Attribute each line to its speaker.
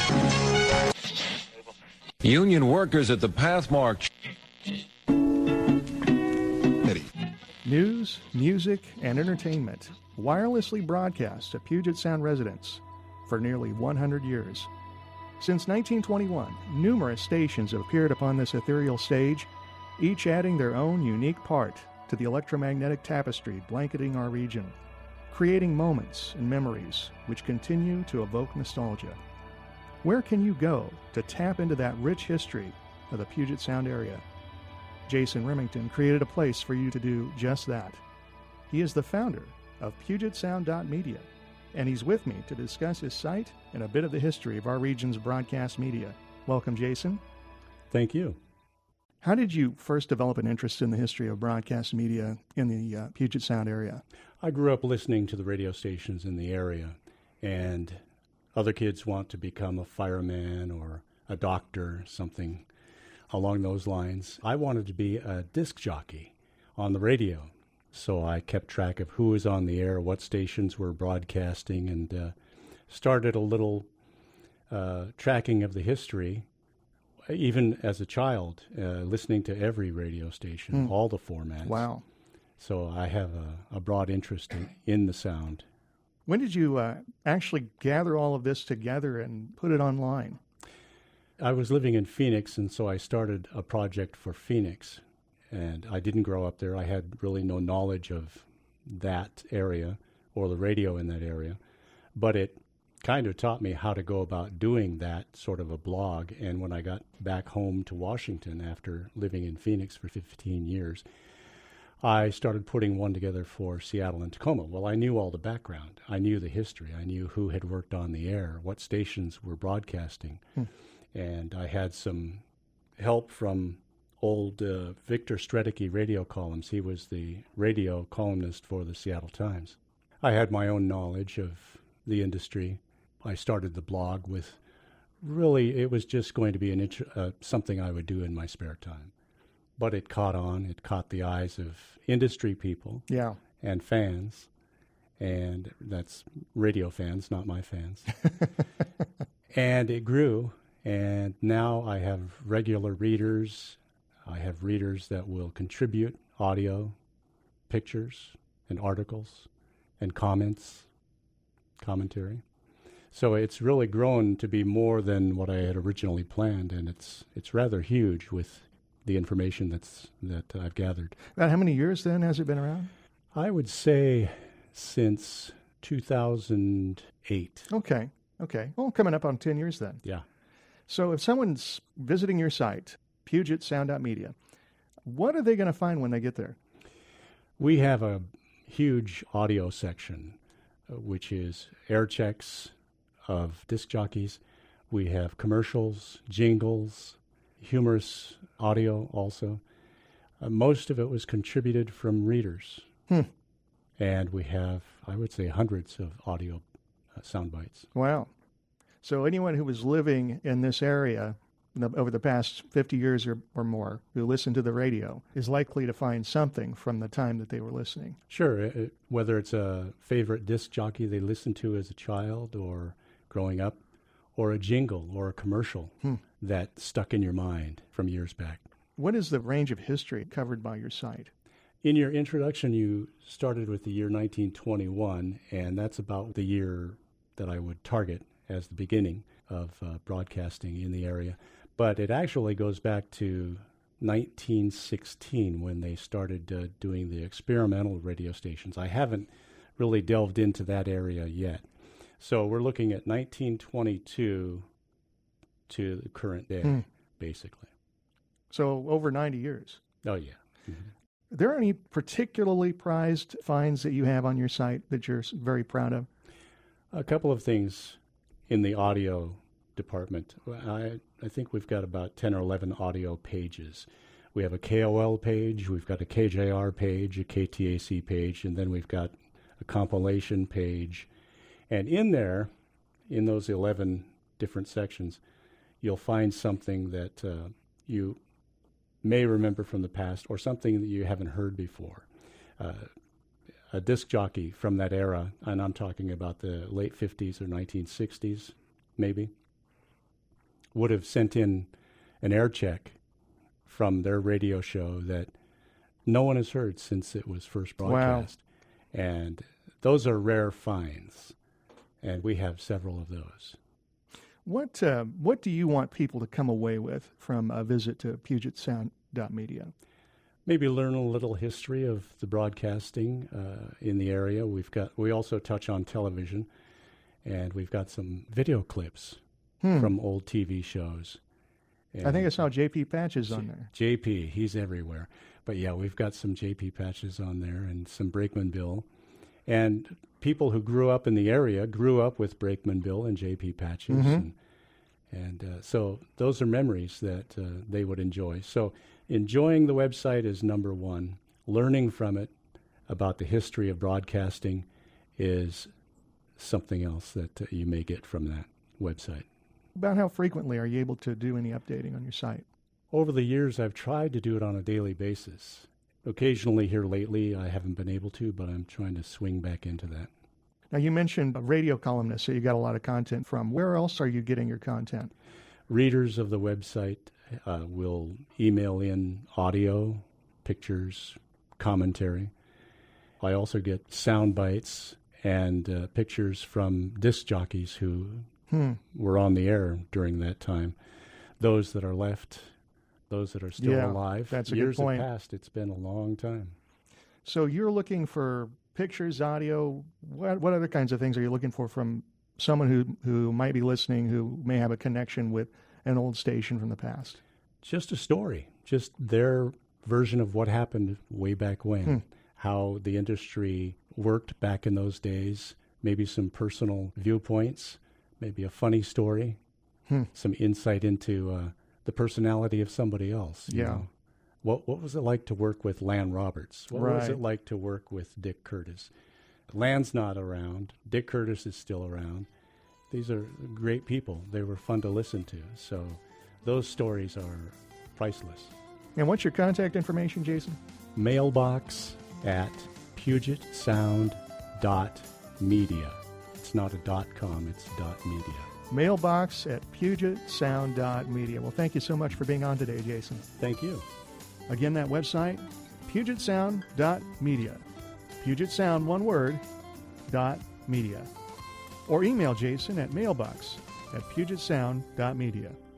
Speaker 1: Union workers at the Pathmark.
Speaker 2: News, music, and entertainment wirelessly broadcast to Puget Sound residents for nearly 100 years. Since 1921, numerous stations have appeared upon this ethereal stage, each adding their own unique part to the electromagnetic tapestry blanketing our region, creating moments and memories which continue to evoke nostalgia. Where can you go to tap into that rich history of the Puget Sound area? Jason Remington created a place for you to do just that. He is the founder of PugetSound.media, and he's with me to discuss his site and a bit of the history of our region's broadcast media. Welcome, Jason.
Speaker 3: Thank you.
Speaker 2: How did you first develop an interest in the history of broadcast media in the Puget Sound area?
Speaker 3: I grew up listening to the radio stations in the area, and other kids want to become a fireman or a doctor, something along those lines. I wanted to be a disc jockey on the radio, so I kept track of who was on the air, what stations were broadcasting, and started a little tracking of the history, even as a child, listening to every radio station, all the formats.
Speaker 2: Wow.
Speaker 3: So I have a broad interest in the sound.
Speaker 2: When did you actually gather all of this together and put it online?
Speaker 3: I was living in Phoenix, and so I started a project for Phoenix. And I didn't grow up there. I had really no knowledge of that area or the radio in that area. But it kind of taught me how to go about doing that sort of a blog. And when I got back home to Washington after living in Phoenix for 15 years, I started putting one together for Seattle and Tacoma. Well, I knew all the background. I knew the history. I knew who had worked on the air, what stations were broadcasting. And I had some help from old Victor Stredicky radio columns. He was the radio columnist for the Seattle Times. I had my own knowledge of the industry. I started the blog with really, it was just going to be something I would do in my spare time. But it caught on. It caught the eyes of industry people and fans. And that's radio fans, not my fans. And it grew. And now I have regular readers. I have readers that will contribute audio, pictures, and articles, and commentary. So it's really grown to be more than what I had originally planned, and it's rather huge with the information that I've gathered.
Speaker 2: About how many years then has it been around?
Speaker 3: I would say since 2008.
Speaker 2: Okay. Well, coming up on 10 years then.
Speaker 3: Yeah.
Speaker 2: So if someone's visiting your site, PugetSound.media, what are they going to find when they get there?
Speaker 3: We have a huge audio section, which is air checks of disc jockeys. We have commercials, jingles, humorous audio also. Most of it was contributed from readers. And we have, I would say, hundreds of audio sound bites.
Speaker 2: Wow. So anyone who was living in this area over the past 50 years or more who listened to the radio is likely to find something from the time that they were listening.
Speaker 3: Sure. Whether it's a favorite disc jockey they listened to as a child or growing up, or a jingle or a commercial that stuck in your mind from years back.
Speaker 2: What is the range of history covered by your site?
Speaker 3: In your introduction, you started with the year 1921, and that's about the year that I would target as the beginning of broadcasting in the area. But it actually goes back to 1916 when they started doing the experimental radio stations. I haven't really delved into that area yet. So we're looking at 1922 to the current day, basically.
Speaker 2: So over 90 years.
Speaker 3: Oh, yeah. Mm-hmm.
Speaker 2: Are there any particularly prized finds that you have on your site that you're very proud of?
Speaker 3: A couple of things in the audio department. I think we've got about 10 or 11 audio pages. We have a KOL page, we've got a KJR page, a KTAC page, and then we've got a compilation page. And in there, in those 11 different sections, you'll find something that you may remember from the past or something that you haven't heard before. A disc jockey from that era, and I'm talking about the late 50s or 1960s, maybe, would have sent in an air check from their radio show that no one has heard since it was first broadcast. Wow. And those are rare finds, and we have several of those.
Speaker 2: What do you want people to come away with from a visit to PugetSound.media?
Speaker 3: Maybe learn a little history of the broadcasting in the area. We also touch on television, and we've got some video clips from old TV shows. And
Speaker 2: I think I saw J.P. Patches on there.
Speaker 3: J.P., he's everywhere. But yeah, we've got some J.P. Patches on there and some Brakeman Bill. And people who grew up in the area grew up with Brakeman Bill and J.P. Patches.
Speaker 2: Mm-hmm.
Speaker 3: And so those are memories that they would enjoy. So enjoying the website is number one. Learning from it about the history of broadcasting is something else that you may get from that website.
Speaker 2: About how frequently are you able to do any updating on your site?
Speaker 3: Over the years, I've tried to do it on a daily basis. Occasionally here lately, I haven't been able to, but I'm trying to swing back into that.
Speaker 2: Now, you mentioned a radio columnist, so you got a lot of content from. Where else are you getting your content?
Speaker 3: Readers of the website will email in audio, pictures, commentary. I also get sound bites and pictures from disc jockeys who were on the air during that time. Those that are left, those that are still alive.
Speaker 2: That's a
Speaker 3: Years
Speaker 2: good point.
Speaker 3: have passed. It's been a long time.
Speaker 2: So you're looking for pictures, audio. What other kinds of things are you looking for from someone who might be listening, who may have a connection with an old station from the past?
Speaker 3: Just a story, just their version of what happened way back when, how the industry worked back in those days, maybe some personal viewpoints, maybe a funny story, some insight into the personality of somebody else. You know? What was it like to work with Lan Roberts? What was it like to work with Dick Curtis? Lan's not around. Dick Curtis is still around. These are great people. They were fun to listen to. So those stories are priceless.
Speaker 2: And what's your contact information, Jason?
Speaker 3: Mailbox at PugetSound.media. It's not a .com, it's .media.
Speaker 2: Mailbox at PugetSound.media. Well, thank you so much for being on today, Jason.
Speaker 3: Thank you.
Speaker 2: Again, that website, PugetSound.media. Puget Sound, one word, .media. Or email Jason at mailbox at PugetSound.media.